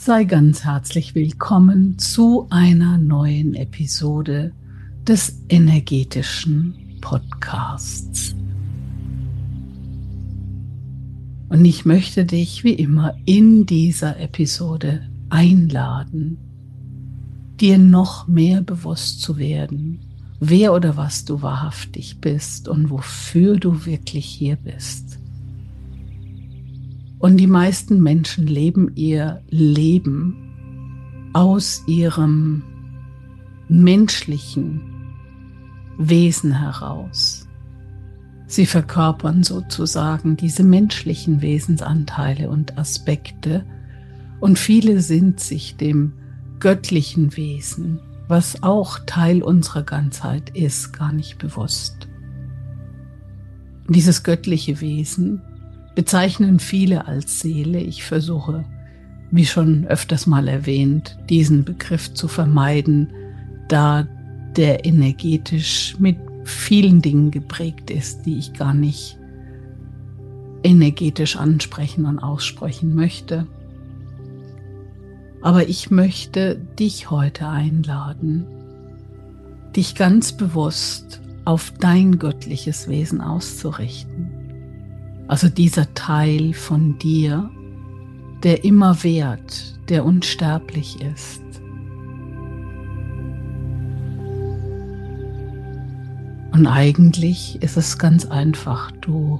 Sei ganz herzlich willkommen zu einer neuen Episode des energetischen Podcasts. Und ich möchte dich wie immer in dieser Episode einladen, dir noch mehr bewusst zu werden, wer oder was du wahrhaftig bist und wofür du wirklich hier bist. Und die meisten Menschen leben ihr Leben aus ihrem menschlichen Wesen heraus. Sie verkörpern sozusagen diese menschlichen Wesensanteile und Aspekte und viele sind sich dem göttlichen Wesen, was auch Teil unserer Ganzheit ist, gar nicht bewusst. Und dieses göttliche Wesen bezeichnen viele als Seele. Ich versuche, wie schon öfters mal erwähnt, diesen Begriff zu vermeiden, da der energetisch mit vielen Dingen geprägt ist, die ich gar nicht energetisch ansprechen und aussprechen möchte. Aber ich möchte dich heute einladen, dich ganz bewusst auf dein göttliches Wesen auszurichten. Also dieser Teil von dir, der immer währt, der unsterblich ist. Und eigentlich ist es ganz einfach, du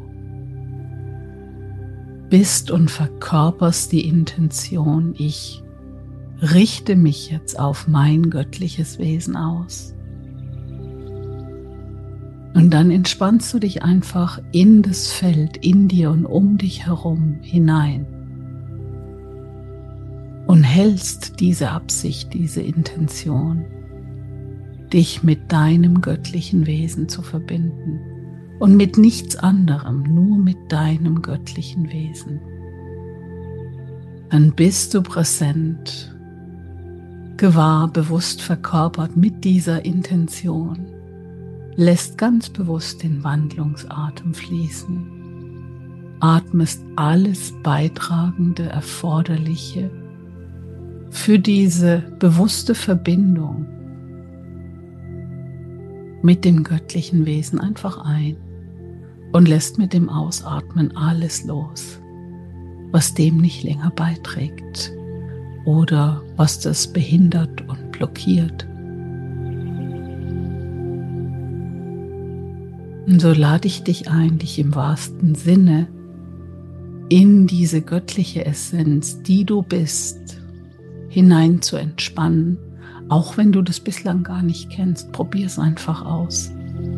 bist und verkörperst die Intention, ich richte mich jetzt auf mein göttliches Wesen aus. Und dann entspannst du dich einfach in das Feld, in dir und um dich herum hinein und hältst diese Absicht, diese Intention, dich mit deinem göttlichen Wesen zu verbinden und mit nichts anderem, nur mit deinem göttlichen Wesen. Dann bist du präsent, gewahr, bewusst verkörpert mit dieser Intention. Lässt ganz bewusst den Wandlungsatem fließen. Atmest alles Beitragende, Erforderliche für diese bewusste Verbindung mit dem göttlichen Wesen einfach ein und lässt mit dem Ausatmen alles los, was dem nicht länger beiträgt oder was das behindert und blockiert. Und so lade ich dich ein, dich im wahrsten Sinne in diese göttliche Essenz, die du bist, hinein zu entspannen, auch wenn du das bislang gar nicht kennst. Probier es einfach aus.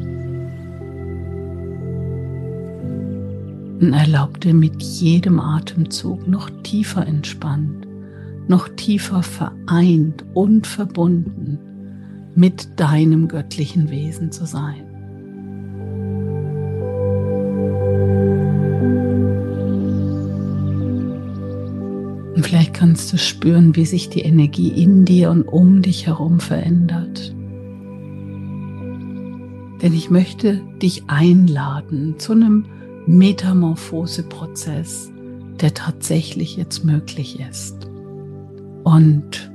Und erlaub dir mit jedem Atemzug noch tiefer entspannt, noch tiefer vereint und verbunden mit deinem göttlichen Wesen zu sein. Und vielleicht kannst du spüren, wie sich die Energie in dir und um dich herum verändert. Denn ich möchte dich einladen zu einem Metamorphoseprozess, der tatsächlich jetzt möglich ist. Und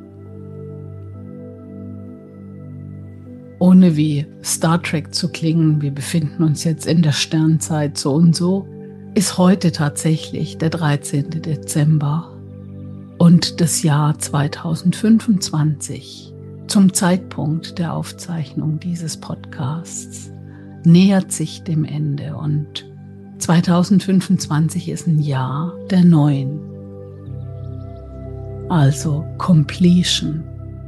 ohne wie Star Trek zu klingen, wir befinden uns jetzt in der Sternzeit so und so, ist heute tatsächlich der 13. Dezember. Und das Jahr 2025, zum Zeitpunkt der Aufzeichnung dieses Podcasts, nähert sich dem Ende und 2025 ist ein Jahr der Neuen, also Completion,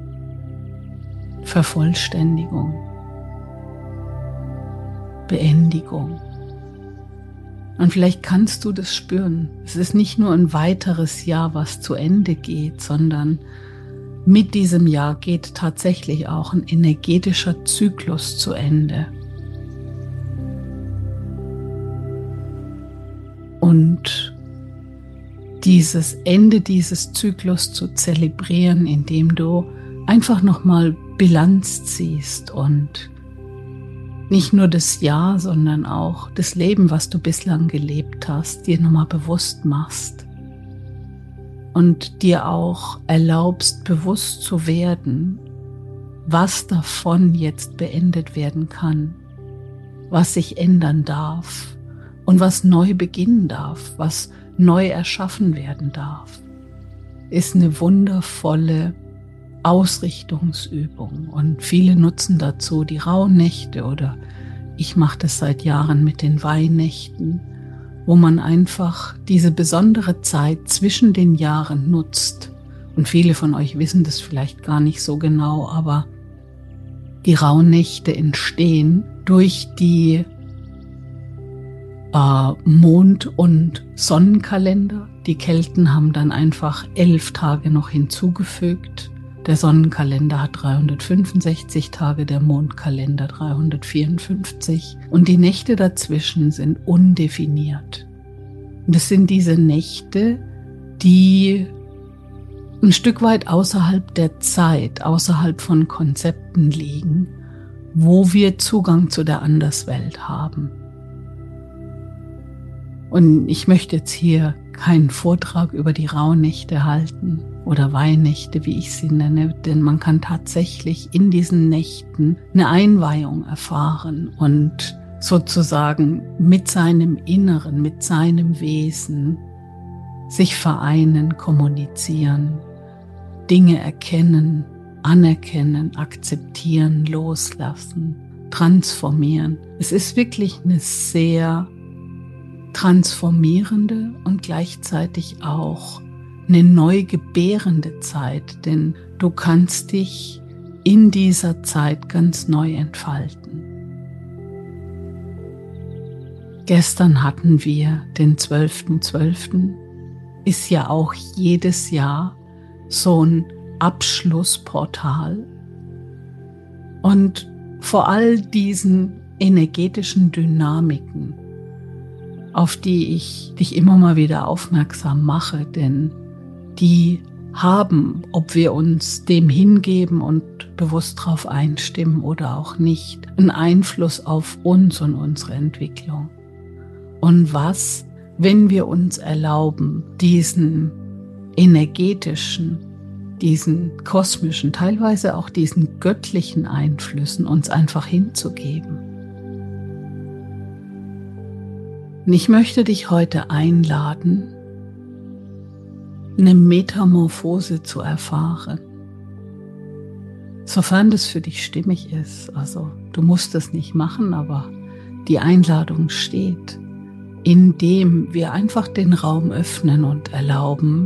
Vervollständigung, Beendigung. Und vielleicht kannst du das spüren. Es ist nicht nur ein weiteres Jahr, was zu Ende geht, sondern mit diesem Jahr geht tatsächlich auch ein energetischer Zyklus zu Ende. Und dieses Ende dieses Zyklus zu zelebrieren, indem du einfach nochmal Bilanz ziehst und nicht nur das Jahr, sondern auch das Leben, was du bislang gelebt hast, dir nochmal bewusst machst. und dir auch erlaubst, bewusst zu werden, was davon jetzt beendet werden kann, was sich ändern darf und was neu beginnen darf, was neu erschaffen werden darf, ist eine wundervolle Ausrichtungsübung. Und viele nutzen dazu die Rauhnächte oder ich mache das seit Jahren mit den Weihnächten, wo man einfach diese besondere Zeit zwischen den Jahren nutzt. Und viele von euch wissen das vielleicht gar nicht so genau, aber die Rauhnächte entstehen durch die Mond- und Sonnenkalender. Die Kelten haben dann einfach 11 Tage noch hinzugefügt. Der Sonnenkalender hat 365 Tage, der Mondkalender 354 und die Nächte dazwischen sind undefiniert. Und es sind diese Nächte, die ein Stück weit außerhalb der Zeit, außerhalb von Konzepten liegen, wo wir Zugang zu der Anderswelt haben. Und ich möchte jetzt hier keinen Vortrag über die Rauhnächte halten oder Weihnächte, wie ich sie nenne, denn man kann tatsächlich in diesen Nächten eine Einweihung erfahren und sozusagen mit seinem Inneren, mit seinem Wesen sich vereinen, kommunizieren, Dinge erkennen, anerkennen, akzeptieren, loslassen, transformieren. Es ist wirklich eine sehr transformierende und gleichzeitig auch eine neu gebärende Zeit, denn du kannst dich in dieser Zeit ganz neu entfalten. Gestern hatten wir den 12.12., ist ja auch jedes Jahr so ein Abschlussportal. Und vor all diesen energetischen Dynamiken, auf die ich dich immer mal wieder aufmerksam mache, denn die haben, ob wir uns dem hingeben und bewusst darauf einstimmen oder auch nicht, einen Einfluss auf uns und unsere Entwicklung. Und was, wenn wir uns erlauben, diesen energetischen, diesen kosmischen, teilweise auch diesen göttlichen Einflüssen uns einfach hinzugeben? Und ich möchte dich heute einladen, eine Metamorphose zu erfahren. Sofern das für dich stimmig ist, also du musst es nicht machen, aber die Einladung steht, indem wir einfach den Raum öffnen und erlauben,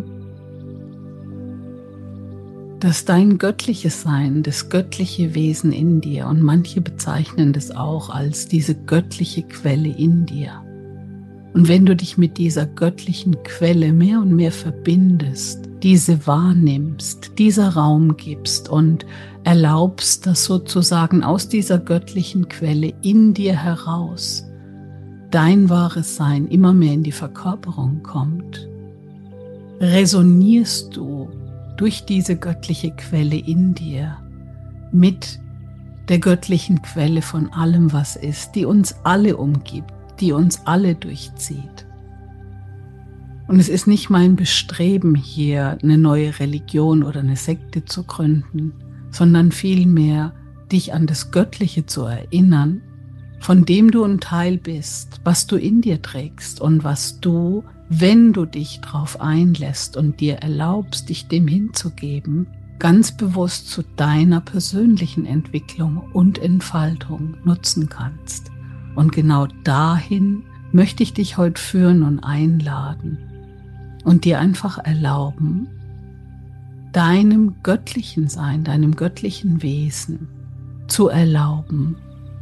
dass dein göttliches Sein, das göttliche Wesen in dir, und manche bezeichnen das auch als diese göttliche Quelle in dir. Und wenn du dich mit dieser göttlichen Quelle mehr und mehr verbindest, diese wahrnimmst, dieser Raum gibst und erlaubst, dass sozusagen aus dieser göttlichen Quelle in dir heraus dein wahres Sein immer mehr in die Verkörperung kommt, resonierst du durch diese göttliche Quelle in dir mit der göttlichen Quelle von allem, was ist, die uns alle umgibt, die uns alle durchzieht. Und es ist nicht mein Bestreben, hier eine neue Religion oder eine Sekte zu gründen, sondern vielmehr dich an das Göttliche zu erinnern, von dem du ein Teil bist, was du in dir trägst und was du, wenn du dich darauf einlässt und dir erlaubst, dich dem hinzugeben, ganz bewusst zu deiner persönlichen Entwicklung und Entfaltung nutzen kannst. Und genau dahin möchte ich dich heute führen und einladen und dir einfach erlauben, deinem göttlichen Sein, deinem göttlichen Wesen zu erlauben,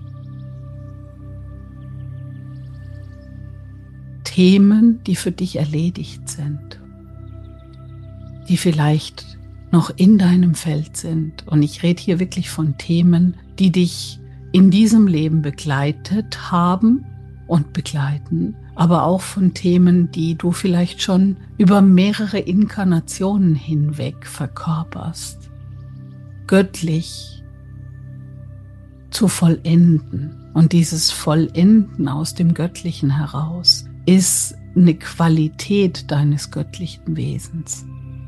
Themen, die für dich erledigt sind, die vielleicht noch in deinem Feld sind. Und ich rede hier wirklich von Themen, die dich in diesem Leben begleitet haben und begleiten, aber auch von Themen, die du vielleicht schon über mehrere Inkarnationen hinweg verkörperst, göttlich zu vollenden. Und dieses Vollenden aus dem Göttlichen heraus ist eine Qualität deines göttlichen Wesens.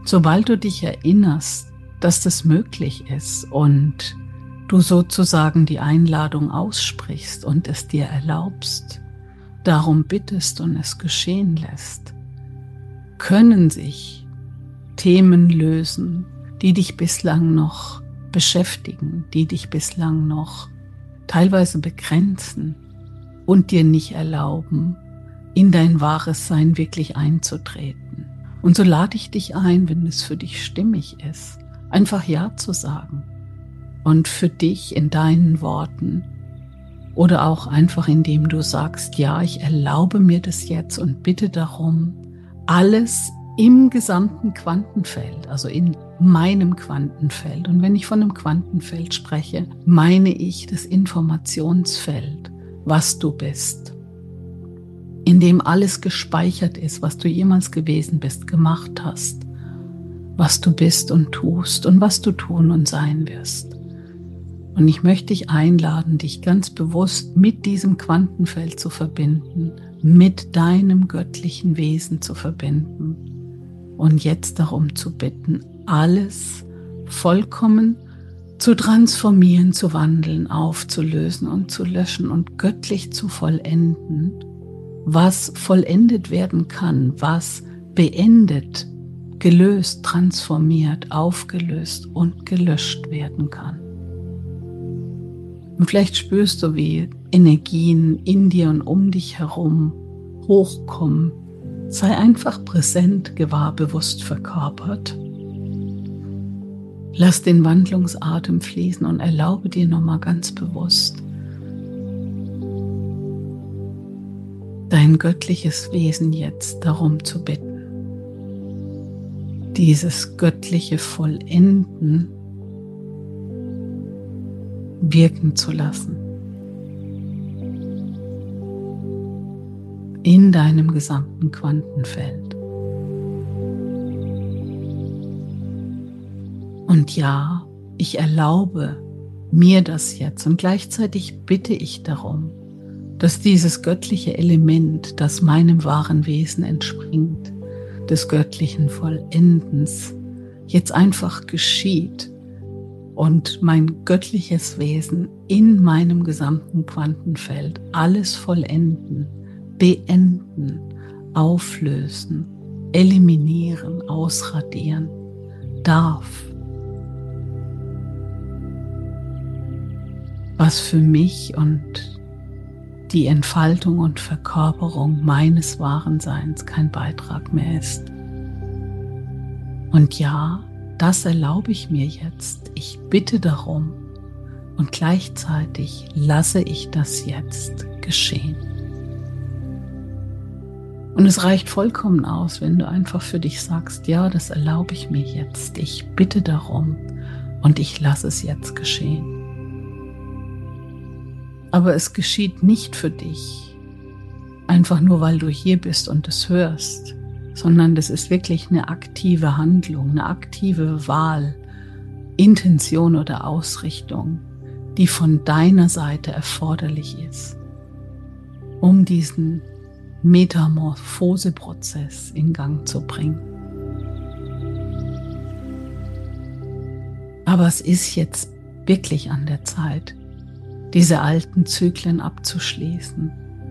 Sobald du dich erinnerst, dass das möglich ist und du sozusagen die Einladung aussprichst und es dir erlaubst, darum bittest und es geschehen lässt, können sich Themen lösen, die dich bislang noch beschäftigen, die dich bislang noch teilweise begrenzen und dir nicht erlauben, in dein wahres Sein wirklich einzutreten. Und so lade ich dich ein, wenn es für dich stimmig ist, einfach Ja zu sagen und für dich in deinen Worten oder auch einfach indem du sagst, ja, ich erlaube mir das jetzt und bitte darum, alles im gesamten Quantenfeld, also in meinem Quantenfeld. Und wenn ich von einem Quantenfeld spreche, meine ich das Informationsfeld, was du bist, in dem alles gespeichert ist, was du jemals gewesen bist, gemacht hast, was du bist und tust und was du tun und sein wirst. Und ich möchte dich einladen, dich ganz bewusst mit diesem Quantenfeld zu verbinden, mit deinem göttlichen Wesen zu verbinden und jetzt darum zu bitten, alles vollkommen zu transformieren, zu wandeln, aufzulösen und zu löschen und göttlich zu vollenden, was vollendet werden kann, was beendet, gelöst, transformiert, aufgelöst und gelöscht werden kann. Und vielleicht spürst du, wie Energien in dir und um dich herum hochkommen. Sei einfach präsent, gewahr, bewusst verkörpert. Lass den Wandlungsatem fließen und erlaube dir nochmal ganz bewusst, dein göttliches Wesen jetzt darum zu bitten, dieses göttliche Vollenden wirken zu lassen in deinem gesamten Quantenfeld. Und ja, ich erlaube mir das jetzt und gleichzeitig bitte ich darum, dass dieses göttliche Element, das meinem wahren Wesen entspringt, des göttlichen Vollendens, jetzt einfach geschieht und mein göttliches Wesen in meinem gesamten Quantenfeld alles vollenden, beenden, auflösen, eliminieren, ausradieren darf. Was für mich und die Entfaltung und Verkörperung meines wahren Seins kein Beitrag mehr ist. Und ja, das erlaube ich mir jetzt. Ich bitte darum und gleichzeitig lasse ich das jetzt geschehen. Und es reicht vollkommen aus, wenn du einfach für dich sagst, ja, das erlaube ich mir jetzt. Ich bitte darum und ich lasse es jetzt geschehen. Aber es geschieht nicht für dich, einfach nur weil du hier bist und es hörst, sondern das ist wirklich eine aktive Handlung, eine aktive Wahl, Intention oder Ausrichtung, die von deiner Seite erforderlich ist, um diesen Metamorphoseprozess in Gang zu bringen. Aber es ist jetzt wirklich an der Zeit, diese alten Zyklen abzuschließen.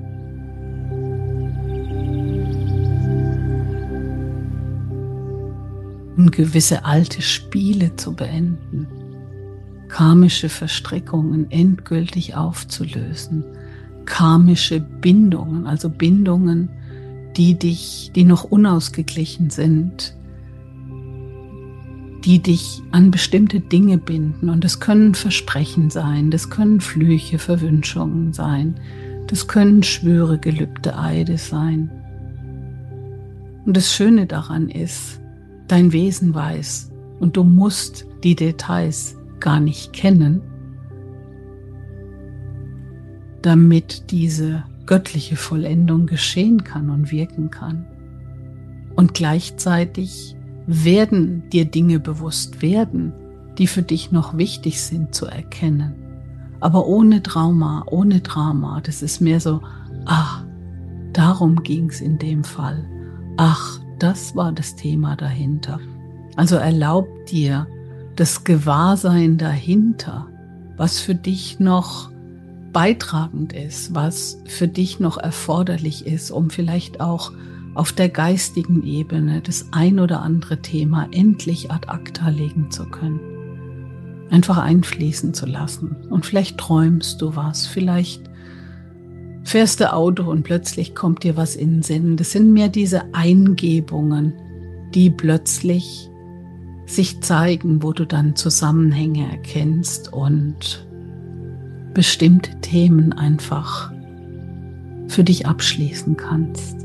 Und gewisse alte Spiele zu beenden, karmische Verstrickungen endgültig aufzulösen, karmische Bindungen, also Bindungen, die noch unausgeglichen sind, die dich an bestimmte Dinge binden. Und das können Versprechen sein, das können Flüche, Verwünschungen sein, das können Schwüre, Gelübde, Eide sein. Und das Schöne daran ist, dein Wesen weiß und du musst die Details gar nicht kennen, damit diese göttliche Vollendung geschehen kann und wirken kann. Und gleichzeitig werden dir Dinge bewusst werden, die für dich noch wichtig sind zu erkennen. Aber ohne Trauma, ohne Drama. Das ist mehr so, ach, darum ging es in dem Fall. Ach, das war das Thema dahinter. Also erlaub dir das Gewahrsein dahinter, was für dich noch beitragend ist, was für dich noch erforderlich ist, um vielleicht auch auf der geistigen Ebene das ein oder andere Thema endlich ad acta legen zu können. Einfach einfließen zu lassen. Und vielleicht träumst du was, vielleicht fährst du Auto und plötzlich kommt dir was in den Sinn. Das sind mehr diese Eingebungen, die plötzlich sich zeigen, wo du dann Zusammenhänge erkennst und bestimmte Themen einfach für dich abschließen kannst.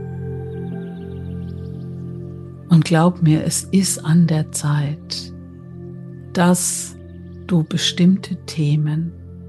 Und glaub mir, es ist an der Zeit, dass du bestimmte Themen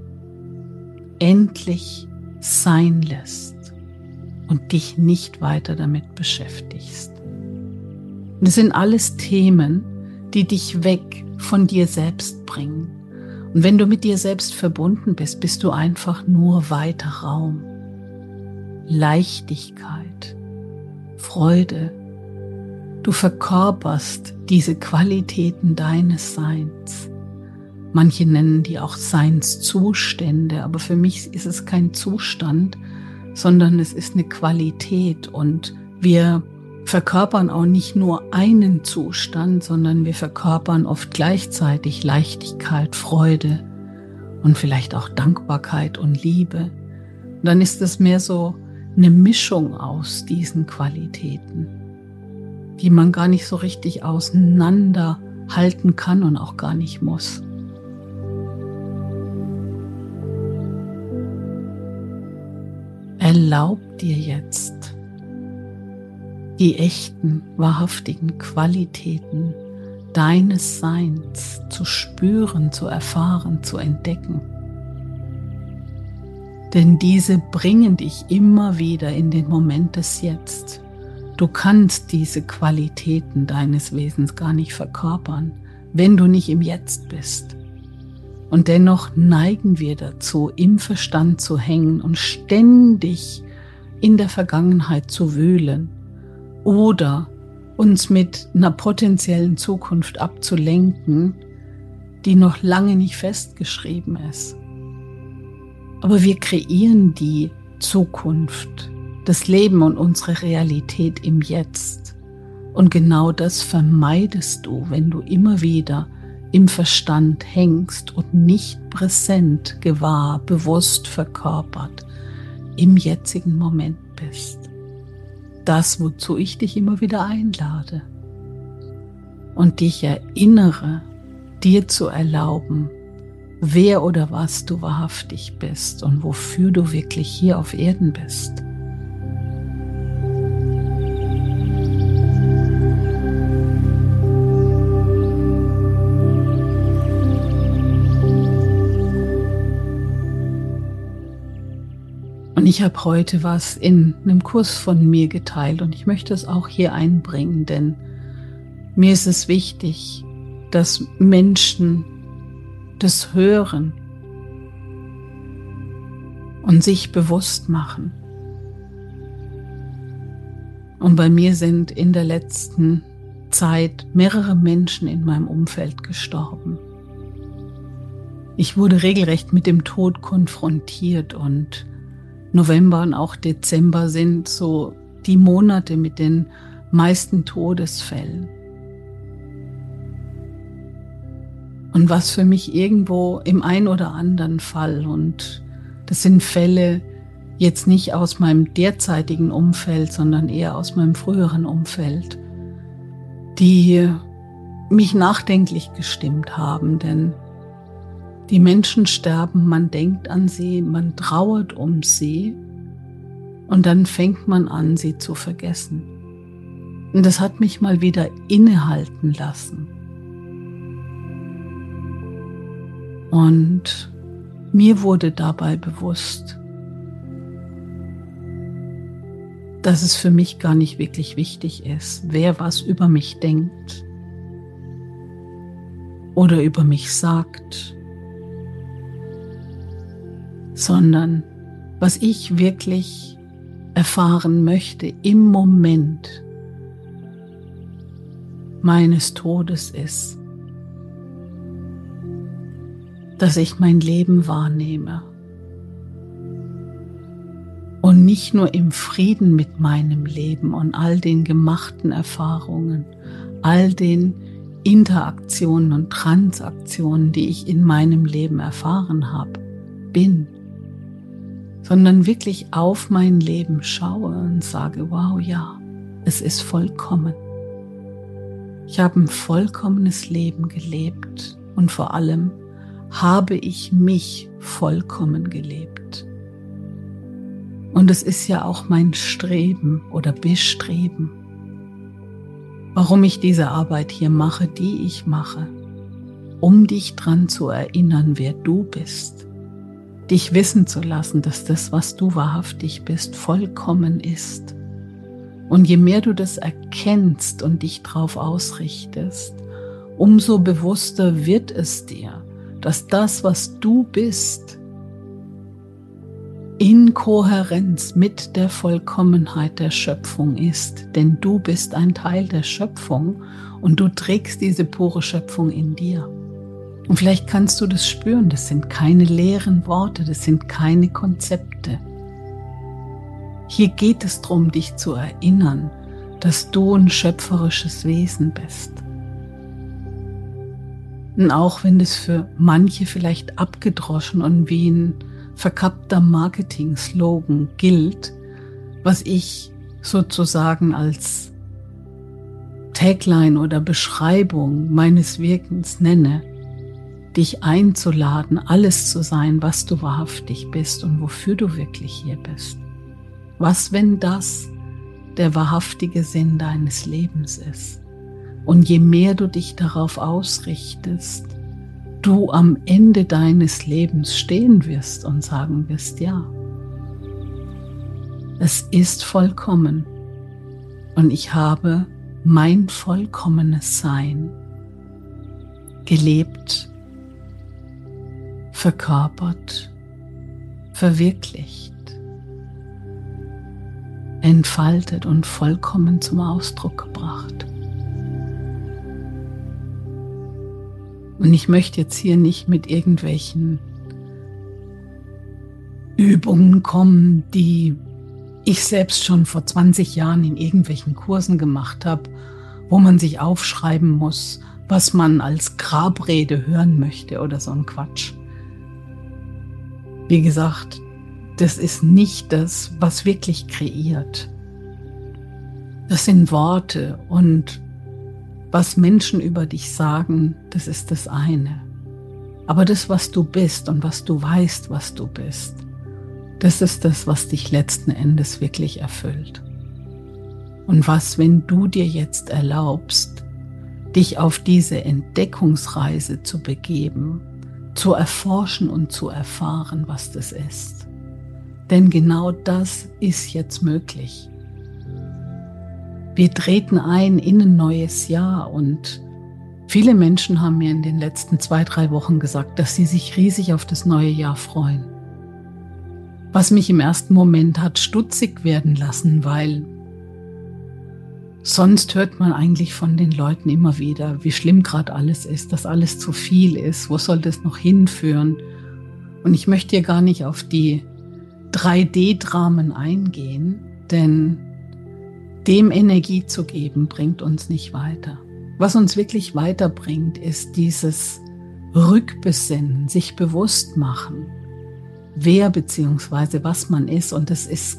endlich sein lässt und dich nicht weiter damit beschäftigst. Das sind alles Themen, die dich weg von dir selbst bringen. Und wenn du mit dir selbst verbunden bist, bist du einfach nur weiter Raum, Leichtigkeit, Freude. Du verkörperst diese Qualitäten deines Seins. Manche nennen die auch Seinszustände, aber für mich ist es kein Zustand, sondern es ist eine Qualität. Und wir verkörpern auch nicht nur einen Zustand, sondern wir verkörpern oft gleichzeitig Leichtigkeit, Freude und vielleicht auch Dankbarkeit und Liebe. Und dann ist es mehr so eine Mischung aus diesen Qualitäten, die man gar nicht so richtig auseinanderhalten kann und auch gar nicht muss. Erlaub dir jetzt, die echten, wahrhaftigen Qualitäten deines Seins zu spüren, zu erfahren, zu entdecken. Denn diese bringen dich immer wieder in den Moment des Jetzt. Du kannst diese Qualitäten deines Wesens gar nicht verkörpern, wenn du nicht im Jetzt bist. Und dennoch neigen wir dazu, im Verstand zu hängen und ständig in der Vergangenheit zu wühlen oder uns mit einer potenziellen Zukunft abzulenken, die noch lange nicht festgeschrieben ist. Aber wir kreieren die Zukunft, das Leben und unsere Realität im Jetzt. Und genau das vermeidest du, wenn du immer wieder im Verstand hängst und nicht präsent, gewahr, bewusst verkörpert im jetzigen Moment bist. Das, wozu ich dich immer wieder einlade und dich erinnere, dir zu erlauben, wer oder was du wahrhaftig bist und wofür du wirklich hier auf Erden bist. Und ich habe heute was in einem Kurs von mir geteilt und ich möchte es auch hier einbringen, denn mir ist es wichtig, dass Menschen das hören und sich bewusst machen. Und bei mir sind in der letzten Zeit mehrere Menschen in meinem Umfeld gestorben. Ich wurde regelrecht mit dem Tod konfrontiert und November und auch Dezember sind so die Monate mit den meisten Todesfällen. Und was für mich irgendwo im ein oder anderen Fall, und das sind Fälle jetzt nicht aus meinem derzeitigen Umfeld, sondern eher aus meinem früheren Umfeld, die mich nachdenklich gestimmt haben, denn die Menschen sterben, man denkt an sie, man trauert um sie und dann fängt man an, sie zu vergessen. Und das hat mich mal wieder innehalten lassen. Und mir wurde dabei bewusst, dass es für mich gar nicht wirklich wichtig ist, wer was über mich denkt oder über mich sagt, sondern was ich wirklich erfahren möchte im Moment, meines Todes ist, dass ich mein Leben wahrnehme und nicht nur im Frieden mit meinem Leben und all den gemachten Erfahrungen, all den Interaktionen und Transaktionen, die ich in meinem Leben erfahren habe, bin, sondern wirklich auf mein Leben schaue und sage, wow, ja, es ist vollkommen. Ich habe ein vollkommenes Leben gelebt und vor allem habe ich mich vollkommen gelebt. Und es ist ja auch mein Streben oder Bestreben, warum ich diese Arbeit hier mache, die ich mache, um dich dran zu erinnern, wer du bist, dich wissen zu lassen, dass das, was du wahrhaftig bist, vollkommen ist. Und je mehr du das erkennst und dich darauf ausrichtest, umso bewusster wird es dir, dass das, was du bist, in Kohärenz mit der Vollkommenheit der Schöpfung ist. Denn du bist ein Teil der Schöpfung und du trägst diese pure Schöpfung in dir. Und vielleicht kannst du das spüren, das sind keine leeren Worte, das sind keine Konzepte. Hier geht es darum, dich zu erinnern, dass du ein schöpferisches Wesen bist. Und auch wenn das für manche vielleicht abgedroschen und wie ein verkappter Marketing-Slogan gilt, was ich sozusagen als Tagline oder Beschreibung meines Wirkens nenne, dich einzuladen, alles zu sein, was du wahrhaftig bist und wofür du wirklich hier bist. Was, wenn das der wahrhaftige Sinn deines Lebens ist? Und je mehr du dich darauf ausrichtest, du am Ende deines Lebens stehen wirst und sagen wirst, ja, es ist vollkommen und ich habe mein vollkommenes Sein gelebt, verkörpert, verwirklicht, entfaltet und vollkommen zum Ausdruck gebracht. Und ich möchte jetzt hier nicht mit irgendwelchen Übungen kommen, die ich selbst schon vor 20 Jahren in irgendwelchen Kursen gemacht habe, wo man sich aufschreiben muss, was man als Grabrede hören möchte oder so ein Quatsch. Wie gesagt, das ist nicht das, was wirklich kreiert. Das sind Worte und was Menschen über dich sagen, das ist das eine. Aber das, was du bist und was du weißt, was du bist, das ist das, was dich letzten Endes wirklich erfüllt. Und was, wenn du dir jetzt erlaubst, dich auf diese Entdeckungsreise zu begeben, zu erforschen und zu erfahren, was das ist. Denn genau das ist jetzt möglich. Wir treten ein in ein neues Jahr und viele Menschen haben mir in den letzten 2-3 Wochen gesagt, dass sie sich riesig auf das neue Jahr freuen. Was mich im ersten Moment hat stutzig werden lassen, weil sonst hört man eigentlich von den Leuten immer wieder, wie schlimm gerade alles ist, dass alles zu viel ist, wo soll das noch hinführen? Und ich möchte hier gar nicht auf die 3D-Dramen eingehen, denn dem Energie zu geben, bringt uns nicht weiter. Was uns wirklich weiterbringt, ist dieses Rückbesinnen, sich bewusst machen, wer bzw. was man ist. Und es ist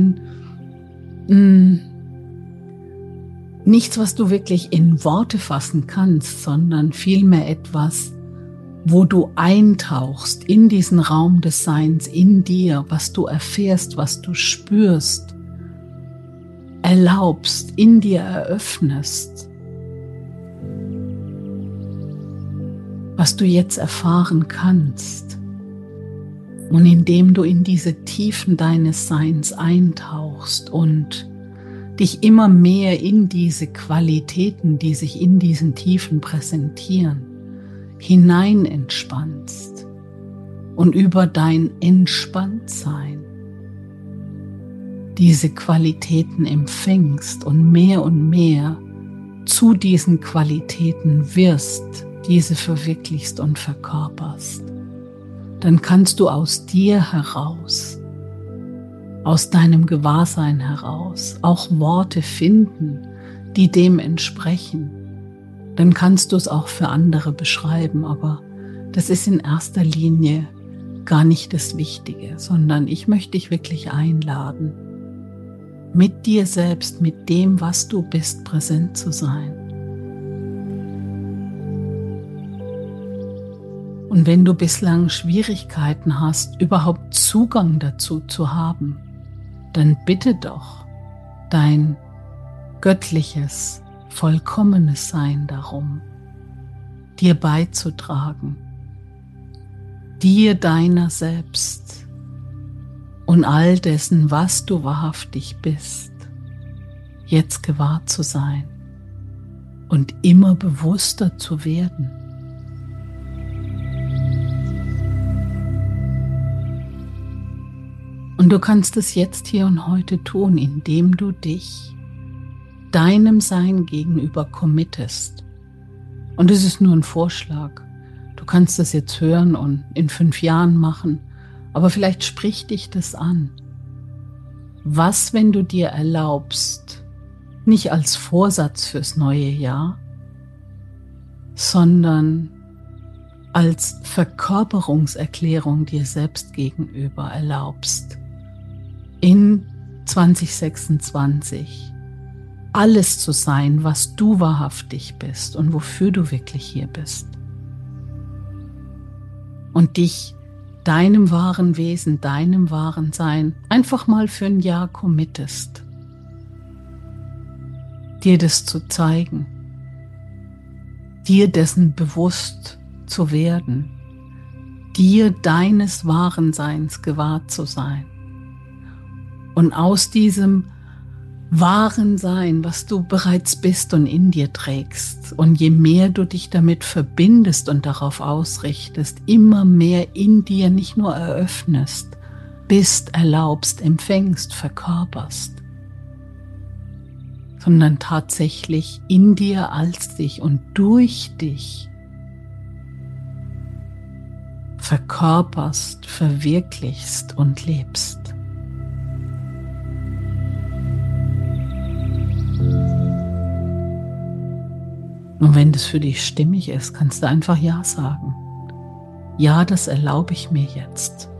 nichts, was du wirklich in Worte fassen kannst, sondern vielmehr etwas, wo du eintauchst in diesen Raum des Seins, in dir, was du erfährst, was du spürst, erlaubst, in dir eröffnest, was du jetzt erfahren kannst. Und indem du in diese Tiefen deines Seins eintauchst und dich immer mehr in diese Qualitäten, die sich in diesen Tiefen präsentieren, hinein entspannst und über dein Entspanntsein diese Qualitäten empfängst und mehr zu diesen Qualitäten wirst, diese verwirklichst und verkörperst, dann kannst du aus dir heraus, aus deinem Gewahrsein heraus, auch Worte finden, die dem entsprechen. Dann kannst du es auch für andere beschreiben, aber das ist in erster Linie gar nicht das Wichtige, sondern ich möchte dich wirklich einladen, mit dir selbst, mit dem, was du bist, präsent zu sein. Und wenn du bislang Schwierigkeiten hast, überhaupt Zugang dazu zu haben, dann bitte doch dein göttliches, vollkommenes Sein darum, dir beizutragen, dir deiner selbst und all dessen, was du wahrhaftig bist, jetzt gewahr zu sein und immer bewusster zu werden. Und du kannst es jetzt hier und heute tun, indem du dich deinem Sein gegenüber committest. Und es ist nur ein Vorschlag. Du kannst das jetzt hören und in 5 Jahren machen, aber vielleicht spricht dich das an. Was, wenn du dir erlaubst, nicht als Vorsatz fürs neue Jahr, sondern als Verkörperungserklärung dir selbst gegenüber erlaubst, in 2026 alles zu sein, was du wahrhaftig bist und wofür du wirklich hier bist. Und dich deinem wahren Wesen, deinem wahren Sein einfach mal für ein Jahr committest, dir das zu zeigen, dir dessen bewusst zu werden, dir deines wahren Seins gewahr zu sein. Und aus diesem wahren Sein, was du bereits bist und in dir trägst, und je mehr du dich damit verbindest und darauf ausrichtest, immer mehr in dir nicht nur eröffnest, bist, erlaubst, empfängst, verkörperst, sondern tatsächlich in dir als dich und durch dich verkörperst, verwirklichst und lebst. Und wenn das für dich stimmig ist, kannst du einfach Ja sagen. Ja, das erlaube ich mir jetzt.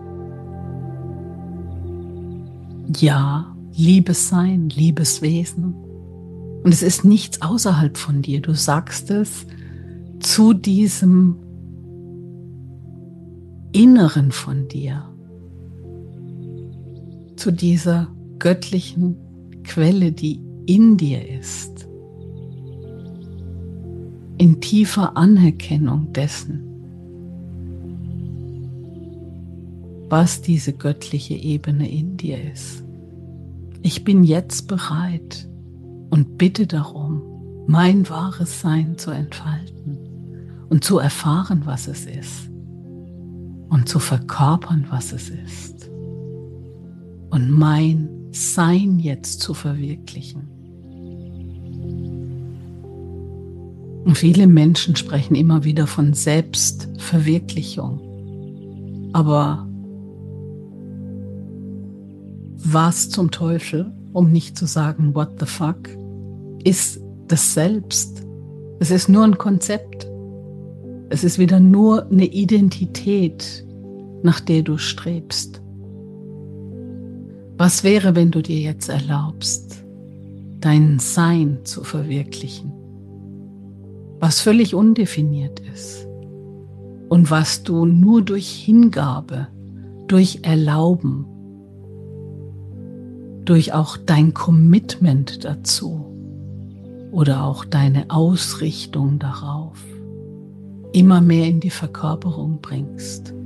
Ja, liebes Sein, liebes Wesen. Und es ist nichts außerhalb von dir. Du sagst es zu diesem Inneren von dir, zu dieser göttlichen Quelle, die in dir ist. In tiefer Anerkennung dessen, was diese göttliche Ebene in dir ist. Ich bin jetzt bereit und bitte darum, mein wahres Sein zu entfalten und zu erfahren, was es ist und zu verkörpern, was es ist und mein Sein jetzt zu verwirklichen. Und viele Menschen sprechen immer wieder von Selbstverwirklichung. Aber was zum Teufel, um nicht zu sagen what the fuck, ist das Selbst? Es ist nur ein Konzept. Es ist wieder nur eine Identität, nach der du strebst. Was wäre, wenn du dir jetzt erlaubst, dein Sein zu verwirklichen? Was völlig undefiniert ist und was du nur durch Hingabe, durch Erlauben, durch auch dein Commitment dazu oder auch deine Ausrichtung darauf immer mehr in die Verkörperung bringst.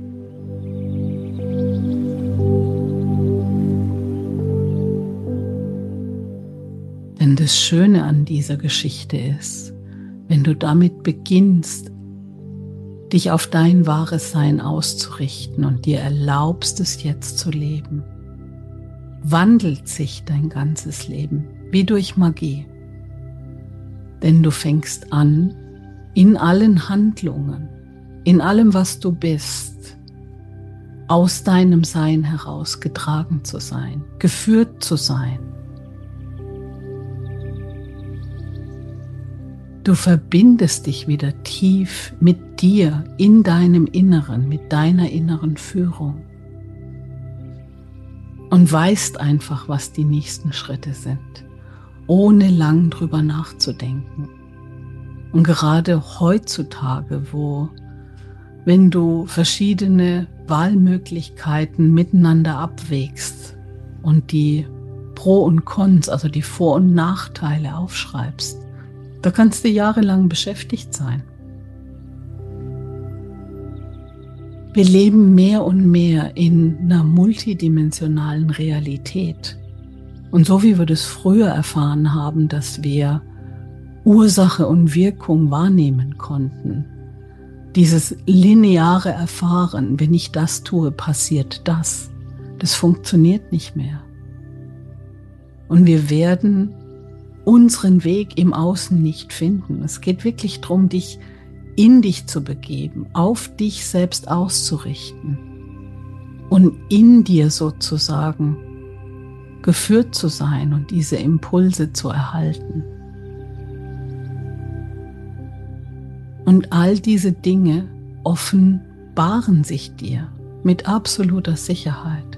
Denn das Schöne an dieser Geschichte ist, wenn du damit beginnst, dich auf dein wahres Sein auszurichten und dir erlaubst, es jetzt zu leben, wandelt sich dein ganzes Leben wie durch Magie. Denn du fängst an, in allen Handlungen, in allem, was du bist, aus deinem Sein heraus getragen zu sein, geführt zu sein. Du verbindest dich wieder tief mit dir, in deinem Inneren, mit deiner inneren Führung und weißt einfach, was die nächsten Schritte sind, ohne lang drüber nachzudenken. Und gerade heutzutage, wenn du verschiedene Wahlmöglichkeiten miteinander abwägst und die Pro und Cons, also die Vor- und Nachteile aufschreibst, da kannst du jahrelang beschäftigt sein. Wir leben mehr und mehr in einer multidimensionalen Realität. Und so wie wir das früher erfahren haben, dass wir Ursache und Wirkung wahrnehmen konnten, dieses lineare Erfahren, wenn ich das tue, passiert das. Das funktioniert nicht mehr. Und wir werden unseren Weg im Außen nicht finden. Es geht wirklich darum, dich in dich zu begeben, auf dich selbst auszurichten und in dir sozusagen geführt zu sein und diese Impulse zu erhalten. Und all diese Dinge offenbaren sich dir mit absoluter Sicherheit.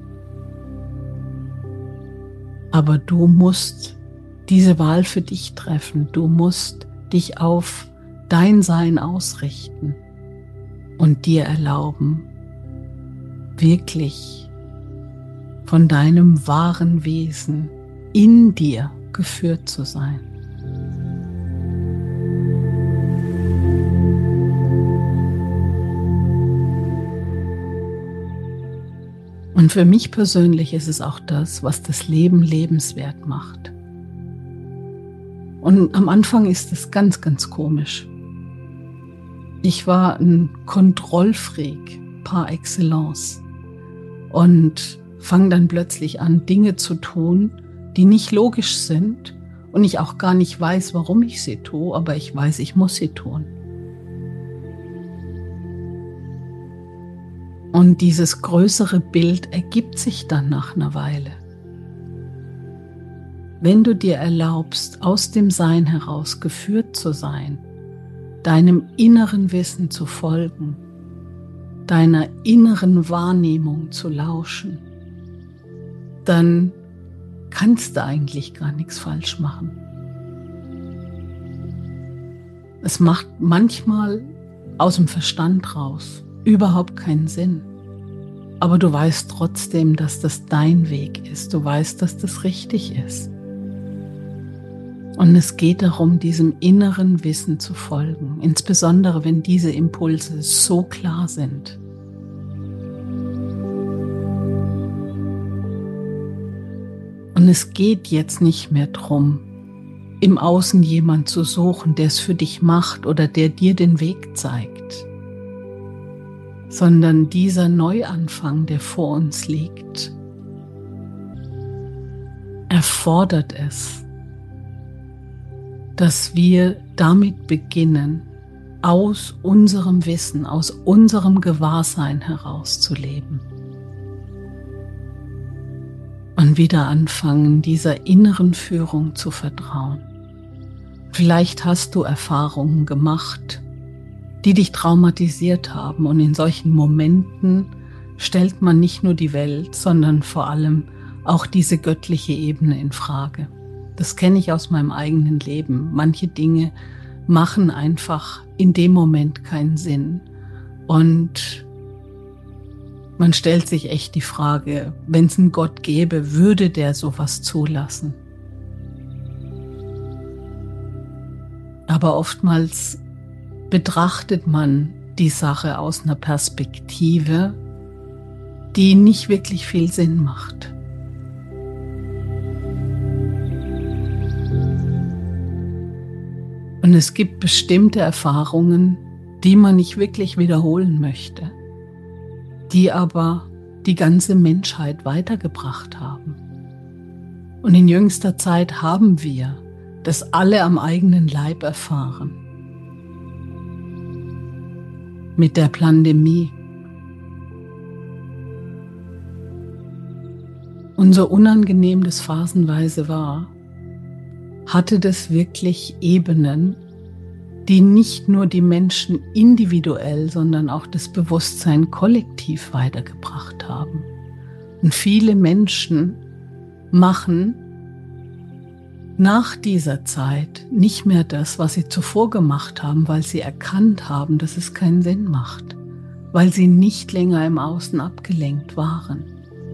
Aber du musst diese Wahl für dich treffen. Du musst dich auf dein Sein ausrichten und dir erlauben, wirklich von deinem wahren Wesen in dir geführt zu sein. Und für mich persönlich ist es auch das, was das Leben lebenswert macht. Und am Anfang ist es ganz, ganz komisch. Ich war ein Kontrollfreak par excellence und fange dann plötzlich an, Dinge zu tun, die nicht logisch sind und ich auch gar nicht weiß, warum ich sie tue, aber ich weiß, ich muss sie tun. Und dieses größere Bild ergibt sich dann nach einer Weile. Wenn du dir erlaubst, aus dem Sein heraus geführt zu sein, deinem inneren Wissen zu folgen, deiner inneren Wahrnehmung zu lauschen, dann kannst du eigentlich gar nichts falsch machen. Es macht manchmal aus dem Verstand raus überhaupt keinen Sinn. Aber du weißt trotzdem, dass das dein Weg ist. Du weißt, dass das richtig ist. Und es geht darum, diesem inneren Wissen zu folgen, insbesondere wenn diese Impulse so klar sind. Und es geht jetzt nicht mehr darum, im Außen jemand zu suchen, der es für dich macht oder der dir den Weg zeigt, sondern dieser Neuanfang, der vor uns liegt, erfordert es, dass wir damit beginnen, aus unserem Wissen, aus unserem Gewahrsein heraus zu leben. Und wieder anfangen, dieser inneren Führung zu vertrauen. Vielleicht hast du Erfahrungen gemacht, die dich traumatisiert haben. Und in solchen Momenten stellt man nicht nur die Welt, sondern vor allem auch diese göttliche Ebene in Frage. Das kenne ich aus meinem eigenen Leben. Manche Dinge machen einfach in dem Moment keinen Sinn. Und man stellt sich echt die Frage, wenn es einen Gott gäbe, würde der sowas zulassen? Aber oftmals betrachtet man die Sache aus einer Perspektive, die nicht wirklich viel Sinn macht. Und es gibt bestimmte Erfahrungen, die man nicht wirklich wiederholen möchte, die aber die ganze Menschheit weitergebracht haben. Und in jüngster Zeit haben wir das alle am eigenen Leib erfahren. Mit der Pandemie. Und so unangenehm das phasenweise war, hatte das wirklich Ebenen, die nicht nur die Menschen individuell, sondern auch das Bewusstsein kollektiv weitergebracht haben. Und viele Menschen machen nach dieser Zeit nicht mehr das, was sie zuvor gemacht haben, weil sie erkannt haben, dass es keinen Sinn macht, weil sie nicht länger im Außen abgelenkt waren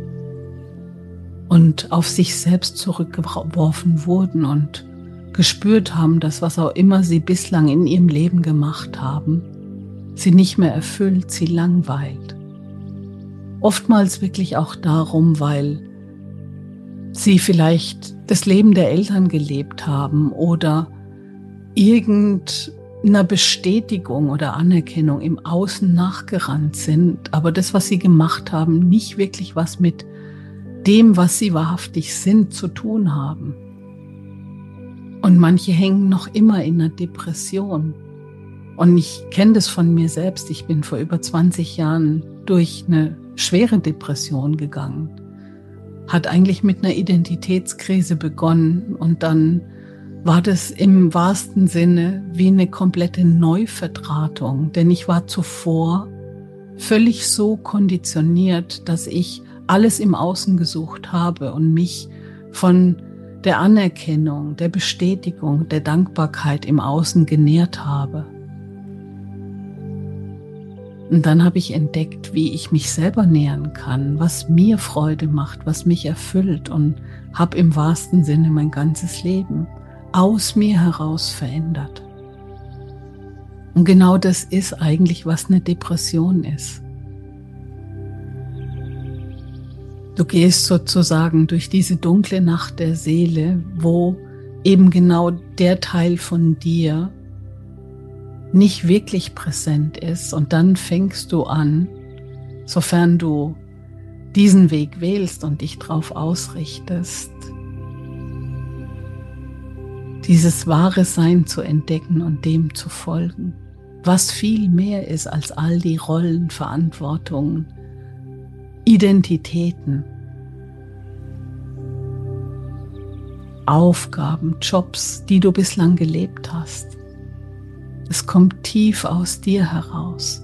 und auf sich selbst zurückgeworfen wurden und gespürt haben, dass was auch immer sie bislang in ihrem Leben gemacht haben, sie nicht mehr erfüllt, sie langweilt. Oftmals wirklich auch darum, weil sie vielleicht das Leben der Eltern gelebt haben oder irgendeiner Bestätigung oder Anerkennung im Außen nachgerannt sind, aber das, was sie gemacht haben, nicht wirklich was mit dem, was sie wahrhaftig sind, zu tun haben. Und manche hängen noch immer in einer Depression. Und ich kenne das von mir selbst. Ich bin vor über 20 Jahren durch eine schwere Depression gegangen. Hat eigentlich mit einer Identitätskrise begonnen und dann war das im wahrsten Sinne wie eine komplette Neuverdrahtung. Denn ich war zuvor völlig so konditioniert, dass ich alles im Außen gesucht habe und mich von der Anerkennung, der Bestätigung, der Dankbarkeit im Außen genährt habe. Und dann habe ich entdeckt, wie ich mich selber nähern kann, was mir Freude macht, was mich erfüllt und habe im wahrsten Sinne mein ganzes Leben aus mir heraus verändert. Und genau das ist eigentlich, was eine Depression ist. Du gehst sozusagen durch diese dunkle Nacht der Seele, wo eben genau der Teil von dir nicht wirklich präsent ist. Und dann fängst du an, sofern du diesen Weg wählst und dich darauf ausrichtest, dieses wahre Sein zu entdecken und dem zu folgen, was viel mehr ist als all die Rollen, Verantwortungen, Identitäten, Aufgaben, Jobs, die du bislang gelebt hast. Es kommt tief aus dir heraus.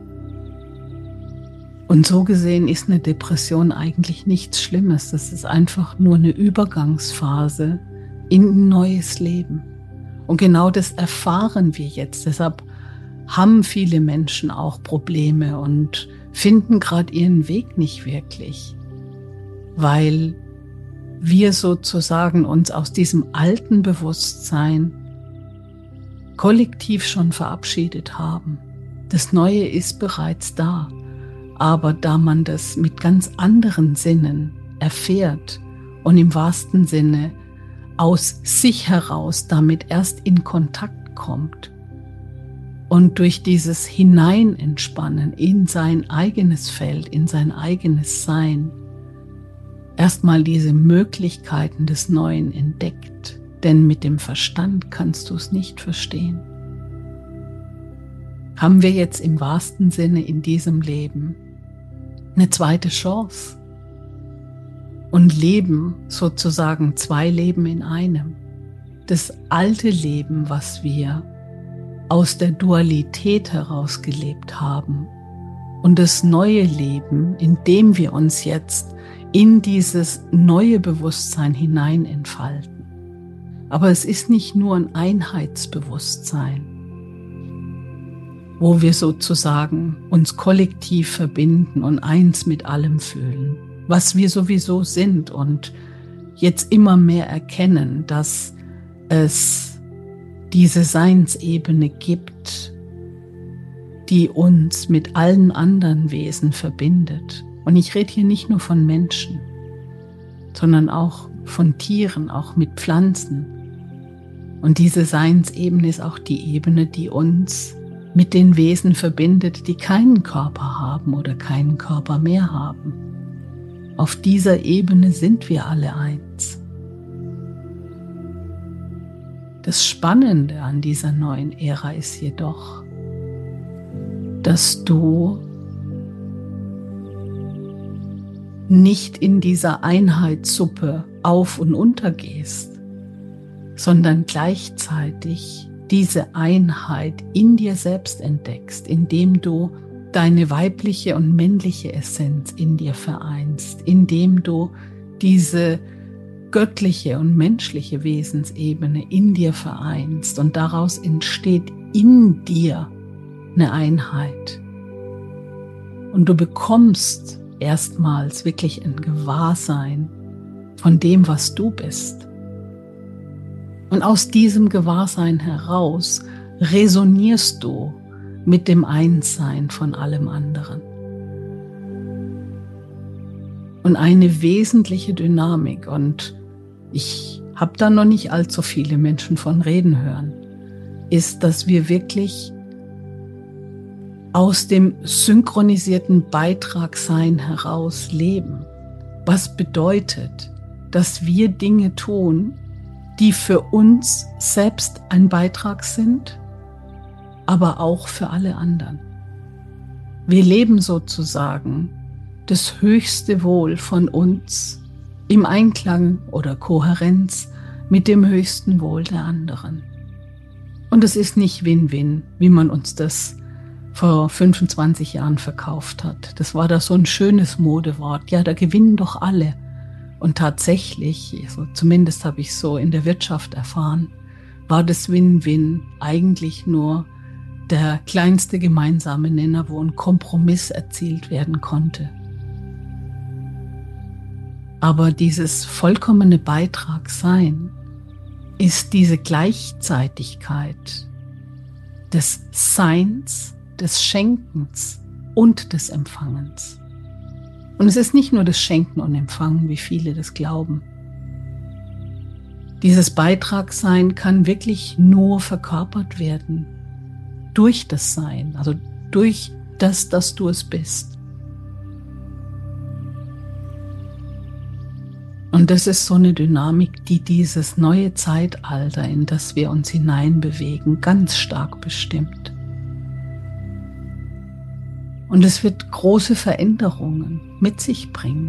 Und so gesehen ist eine Depression eigentlich nichts Schlimmes. Das ist einfach nur eine Übergangsphase in ein neues Leben. Und genau das erfahren wir jetzt. Deshalb haben viele Menschen auch Probleme und finden gerade ihren Weg nicht wirklich, weil wir sozusagen uns aus diesem alten Bewusstsein kollektiv schon verabschiedet haben. Das Neue ist bereits da, aber da man das mit ganz anderen Sinnen erfährt und im wahrsten Sinne aus sich heraus damit erst in Kontakt kommt und durch dieses Hineinentspannen in sein eigenes Feld, in sein eigenes Sein, erstmal diese Möglichkeiten des Neuen entdeckt, denn mit dem Verstand kannst du es nicht verstehen. Haben wir jetzt im wahrsten Sinne in diesem Leben eine zweite Chance und leben sozusagen zwei Leben in einem. Das alte Leben, was wir aus der Dualität heraus gelebt haben, und das neue Leben, in dem wir uns jetzt in dieses neue Bewusstsein hinein entfalten. Aber es ist nicht nur ein Einheitsbewusstsein, wo wir sozusagen uns kollektiv verbinden und eins mit allem fühlen, was wir sowieso sind und jetzt immer mehr erkennen, dass es diese Seinsebene gibt, die uns mit allen anderen Wesen verbindet. Und ich rede hier nicht nur von Menschen, sondern auch von Tieren, auch mit Pflanzen. Und diese Seinsebene ist auch die Ebene, die uns mit den Wesen verbindet, die keinen Körper haben oder keinen Körper mehr haben. Auf dieser Ebene sind wir alle eins. Das Spannende an dieser neuen Ära ist jedoch, dass du nicht in dieser Einheitssuppe auf und unter gehst, sondern gleichzeitig diese Einheit in dir selbst entdeckst, indem du deine weibliche und männliche Essenz in dir vereinst, indem du diese göttliche und menschliche Wesensebene in dir vereinst und daraus entsteht in dir eine Einheit. Und du bekommst erstmals wirklich ein Gewahrsein von dem, was du bist. Und aus diesem Gewahrsein heraus resonierst du mit dem Einssein von allem anderen. Und eine wesentliche Dynamik, und ich habe da noch nicht allzu viele Menschen von reden hören, ist, dass wir wirklich aus dem synchronisierten Beitragsein heraus leben. Was bedeutet, dass wir Dinge tun, die für uns selbst ein Beitrag sind, aber auch für alle anderen. Wir leben sozusagen das höchste Wohl von uns im Einklang oder Kohärenz mit dem höchsten Wohl der anderen. Und es ist nicht Win-Win, wie man uns das vor 25 Jahren verkauft hat. Das war da so ein schönes Modewort. Ja, da gewinnen doch alle. Und tatsächlich, also zumindest habe ich so in der Wirtschaft erfahren, war das Win-Win eigentlich nur der kleinste gemeinsame Nenner, wo ein Kompromiss erzielt werden konnte. Aber dieses vollkommene Beitragsein ist diese Gleichzeitigkeit des Seins, des Schenkens und des Empfangens. Und es ist nicht nur das Schenken und Empfangen, wie viele das glauben. Dieses Beitragsein kann wirklich nur verkörpert werden durch das Sein, also durch das, dass du es bist. Und das ist so eine Dynamik, die dieses neue Zeitalter, in das wir uns hineinbewegen, ganz stark bestimmt. Und es wird große Veränderungen mit sich bringen.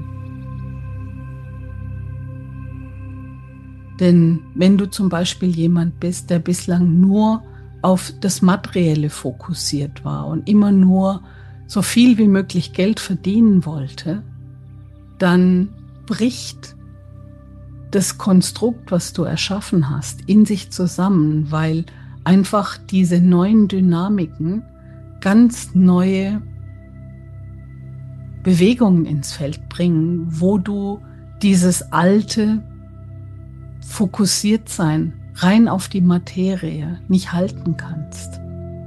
Denn wenn du zum Beispiel jemand bist, der bislang nur auf das Materielle fokussiert war und immer nur so viel wie möglich Geld verdienen wollte, dann bricht das Konstrukt, was du erschaffen hast, in sich zusammen, weil einfach diese neuen Dynamiken ganz neue Bewegungen ins Feld bringen, wo du dieses alte Fokussiertsein rein auf die Materie nicht halten kannst.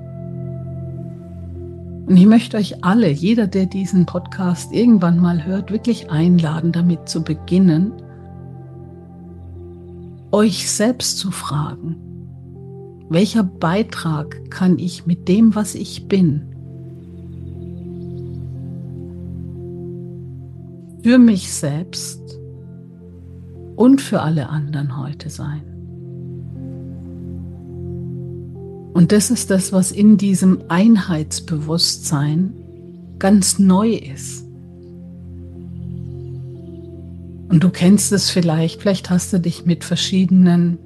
Und ich möchte euch alle, jeder, der diesen Podcast irgendwann mal hört, wirklich einladen, damit zu beginnen, euch selbst zu fragen, welcher Beitrag kann ich mit dem, was ich bin, für mich selbst und für alle anderen heute sein. Und das ist das, was in diesem Einheitsbewusstsein ganz neu ist. Und du kennst es vielleicht hast du dich mit verschiedenen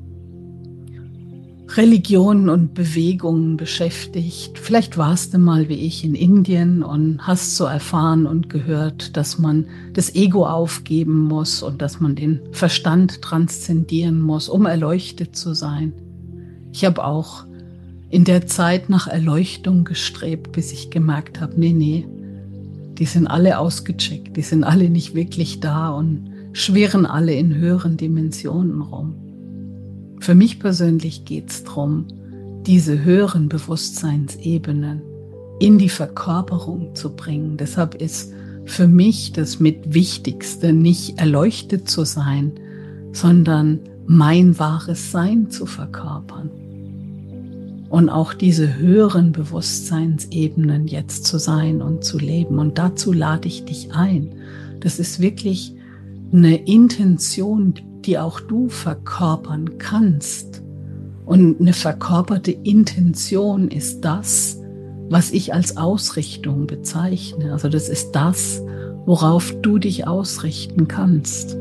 Religionen und Bewegungen beschäftigt. Vielleicht warst du mal wie ich in Indien und hast so erfahren und gehört, dass man das Ego aufgeben muss und dass man den Verstand transzendieren muss, um erleuchtet zu sein. Ich habe auch in der Zeit nach Erleuchtung gestrebt, bis ich gemerkt habe, nee, die sind alle ausgecheckt, die sind alle nicht wirklich da und schwirren alle in höheren Dimensionen rum. Für mich persönlich geht es darum, diese höheren Bewusstseinsebenen in die Verkörperung zu bringen. Deshalb ist für mich das mit Wichtigste nicht erleuchtet zu sein, sondern mein wahres Sein zu verkörpern. Und auch diese höheren Bewusstseinsebenen jetzt zu sein und zu leben. Und dazu lade ich dich ein. Das ist wirklich eine Intention, die auch du verkörpern kannst Und eine verkörperte Intention ist das, was ich als Ausrichtung bezeichne. Also das ist das, worauf du dich ausrichten kannst.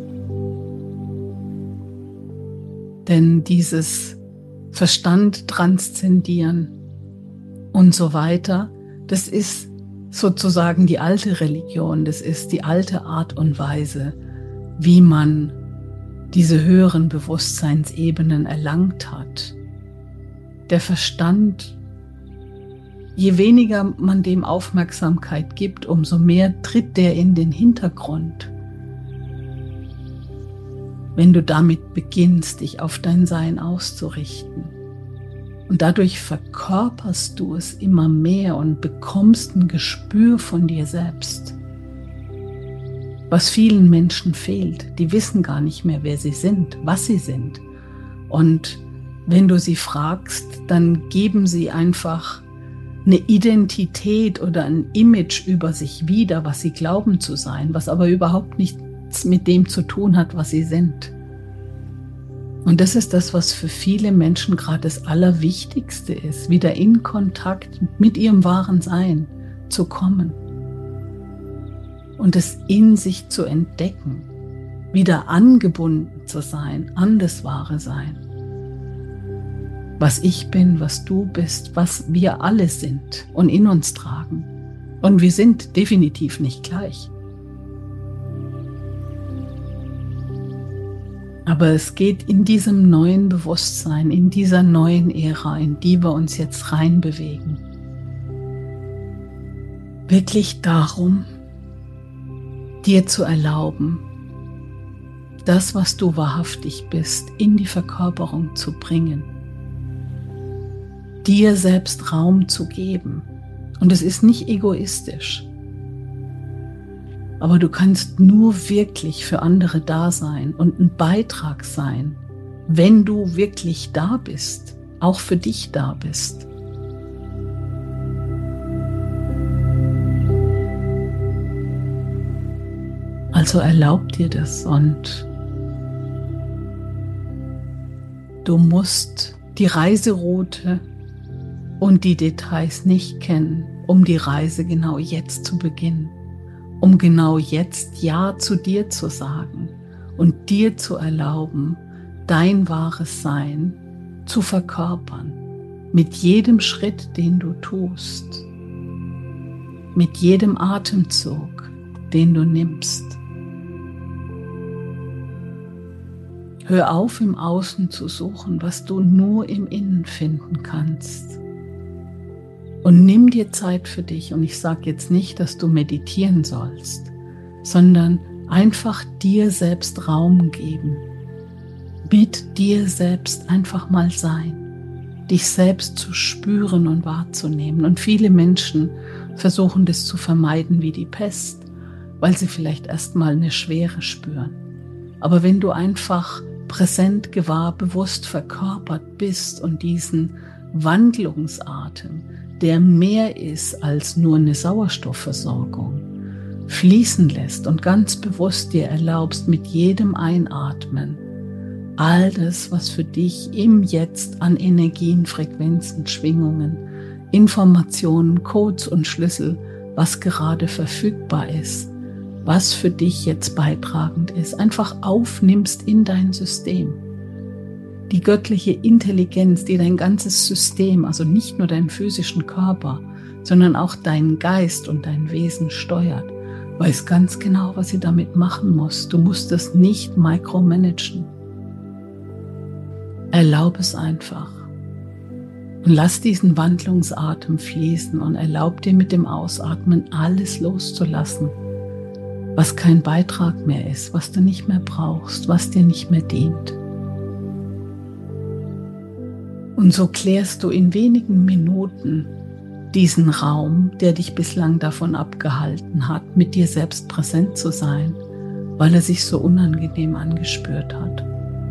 Denn dieses Verstand transzendieren und so weiter, das ist sozusagen die alte Religion, das ist die alte Art und Weise, wie man diese höheren Bewusstseinsebenen erlangt hat. Der Verstand, je weniger man dem Aufmerksamkeit gibt, umso mehr tritt der in den Hintergrund. Wenn du damit beginnst, dich auf dein Sein auszurichten. Und dadurch verkörperst du es immer mehr und bekommst ein Gespür von dir selbst. Was vielen Menschen fehlt, die wissen gar nicht mehr, wer sie sind, was sie sind. Und wenn du sie fragst, dann geben sie einfach eine Identität oder ein Image über sich wieder, was sie glauben zu sein, was aber überhaupt nichts mit dem zu tun hat, was sie sind. Und das ist das, was für viele Menschen gerade das Allerwichtigste ist, wieder in Kontakt mit ihrem wahren Sein zu kommen und es in sich zu entdecken, wieder angebunden zu sein an das wahre Sein. Was ich bin, was du bist, was wir alle sind und in uns tragen. Und wir sind definitiv nicht gleich. Aber es geht in diesem neuen Bewusstsein, in dieser neuen Ära, in die wir uns jetzt reinbewegen, wirklich darum, dir zu erlauben, das, was du wahrhaftig bist, in die Verkörperung zu bringen, dir selbst Raum zu geben. Und es ist nicht egoistisch. Aber du kannst nur wirklich für andere da sein und ein Beitrag sein, wenn du wirklich da bist, auch für dich da bist. Also erlaub dir das und du musst die Reiseroute und die Details nicht kennen, um die Reise genau jetzt zu beginnen. Um genau jetzt Ja zu dir zu sagen und dir zu erlauben, dein wahres Sein zu verkörpern, mit jedem Schritt, den du tust, mit jedem Atemzug, den du nimmst. Hör auf, im Außen zu suchen, was du nur im Innen finden kannst. Und nimm dir Zeit für dich. Und ich sage jetzt nicht, dass du meditieren sollst, sondern einfach dir selbst Raum geben. Mit dir selbst einfach mal sein. Dich selbst zu spüren und wahrzunehmen. Und viele Menschen versuchen das zu vermeiden wie die Pest, weil sie vielleicht erstmal eine Schwere spüren. Aber wenn du einfach präsent, gewahr, bewusst verkörpert bist und diesen Wandlungsatem, der mehr ist als nur eine Sauerstoffversorgung, fließen lässt und ganz bewusst dir erlaubst, mit jedem Einatmen all das, was für dich im Jetzt an Energien, Frequenzen, Schwingungen, Informationen, Codes und Schlüssel, was gerade verfügbar ist, was für dich jetzt beitragend ist, einfach aufnimmst in dein System. Die göttliche Intelligenz, die dein ganzes System, also nicht nur deinen physischen Körper, sondern auch deinen Geist und dein Wesen steuert, weiß ganz genau, was sie damit machen muss. Du musst es nicht micromanagen. Erlaub es einfach. Und lass diesen Wandlungsatem fließen und erlaub dir mit dem Ausatmen alles loszulassen, was kein Beitrag mehr ist, was du nicht mehr brauchst, was dir nicht mehr dient. Und so klärst du in wenigen Minuten diesen Raum, der dich bislang davon abgehalten hat, mit dir selbst präsent zu sein, weil er sich so unangenehm angespürt hat.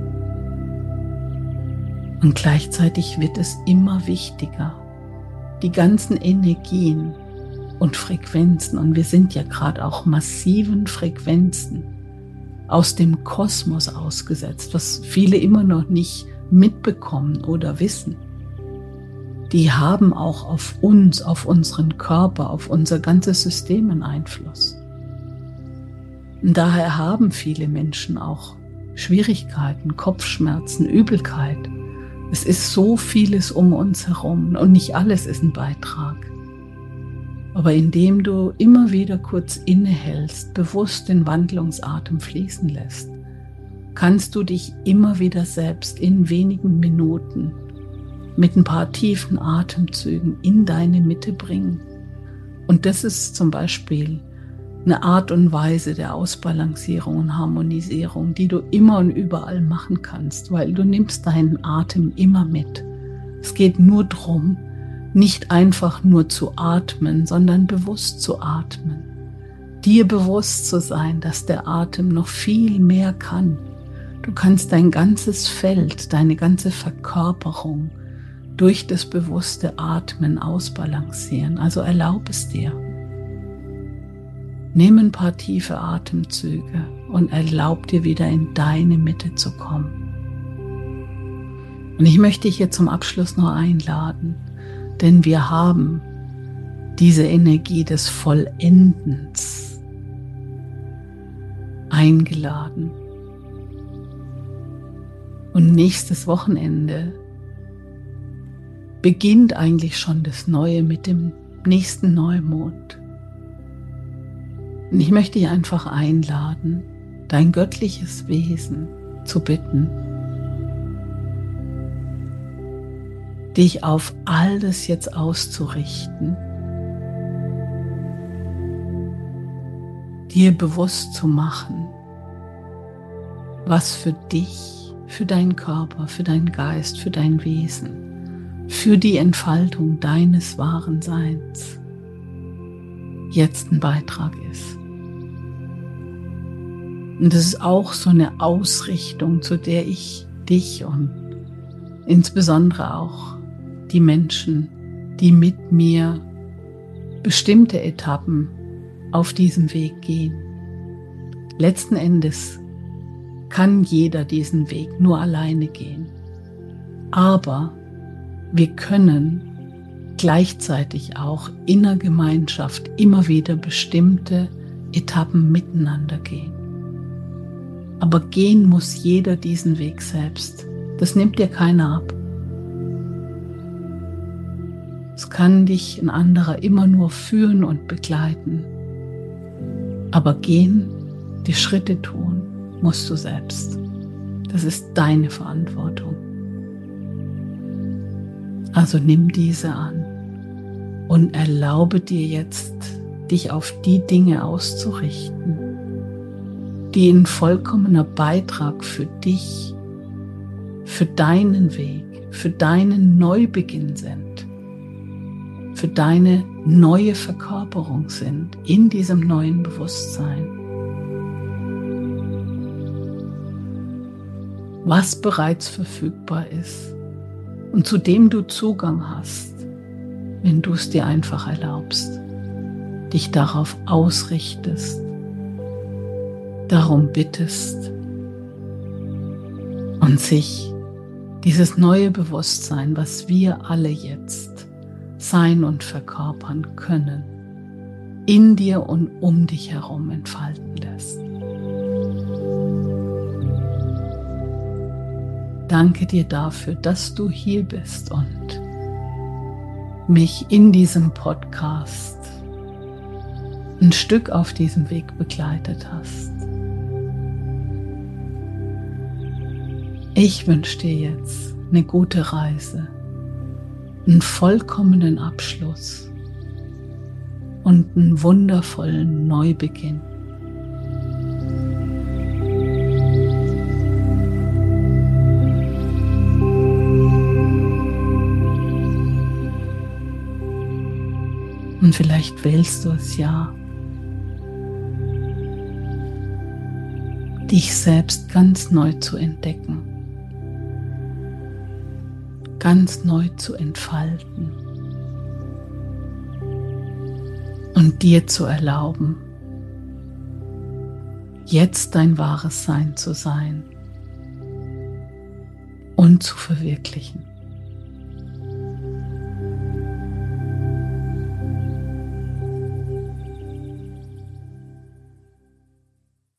Und gleichzeitig wird es immer wichtiger, die ganzen Energien und Frequenzen, und wir sind ja gerade auch massiven Frequenzen aus dem Kosmos ausgesetzt, was viele immer noch nicht mitbekommen oder wissen, die haben auch auf uns, auf unseren Körper, auf unser ganzes System einen Einfluss. Und daher haben viele Menschen auch Schwierigkeiten, Kopfschmerzen, Übelkeit. Es ist so vieles um uns herum und nicht alles ist ein Beitrag. Aber indem du immer wieder kurz innehältst, bewusst den Wandlungsatem fließen lässt, kannst du dich immer wieder selbst in wenigen Minuten mit ein paar tiefen Atemzügen in deine Mitte bringen. Und das ist zum Beispiel eine Art und Weise der Ausbalancierung und Harmonisierung, die du immer und überall machen kannst, weil du nimmst deinen Atem immer mit. Es geht nur darum, nicht einfach nur zu atmen, sondern bewusst zu atmen. Dir bewusst zu sein, dass der Atem noch viel mehr kann. Du kannst dein ganzes Feld, deine ganze Verkörperung durch das bewusste Atmen ausbalancieren. Also erlaub es dir. Nimm ein paar tiefe Atemzüge und erlaub dir wieder in deine Mitte zu kommen. Und ich möchte dich hier zum Abschluss noch einladen, denn wir haben diese Energie des Vollendens eingeladen. Und nächstes Wochenende beginnt eigentlich schon das Neue mit dem nächsten Neumond. Und ich möchte dich einfach einladen, dein göttliches Wesen zu bitten, dich auf all das jetzt auszurichten, dir bewusst zu machen, was für dich, für deinen Körper, für deinen Geist, für dein Wesen, für die Entfaltung deines wahren Seins jetzt ein Beitrag ist. Und das ist auch so eine Ausrichtung, zu der ich dich und insbesondere auch die Menschen, die mit mir bestimmte Etappen auf diesem Weg gehen. Letzten Endes kann jeder diesen Weg nur alleine gehen. Aber wir können gleichzeitig auch in der Gemeinschaft immer wieder bestimmte Etappen miteinander gehen. Aber gehen muss jeder diesen Weg selbst. Das nimmt dir keiner ab. Es kann dich ein anderer immer nur führen und begleiten. Aber gehen, die Schritte tun, musst du selbst. Das ist deine Verantwortung. Also nimm diese an und erlaube dir jetzt, dich auf die Dinge auszurichten, die ein vollkommener Beitrag für dich, für deinen Weg, für deinen Neubeginn sind, für deine neue Verkörperung sind in diesem neuen Bewusstsein. Was bereits verfügbar ist und zu dem du Zugang hast, wenn du es dir einfach erlaubst, dich darauf ausrichtest, darum bittest und sich dieses neue Bewusstsein, was wir alle jetzt sein und verkörpern können, in dir und um dich herum entfalten lässt. Danke dir dafür, dass du hier bist und mich in diesem Podcast ein Stück auf diesem Weg begleitet hast. Ich wünsche dir jetzt eine gute Reise, einen vollkommenen Abschluss und einen wundervollen Neubeginn. Und vielleicht wählst du es ja, dich selbst ganz neu zu entdecken, ganz neu zu entfalten und dir zu erlauben, jetzt dein wahres Sein zu sein und zu verwirklichen.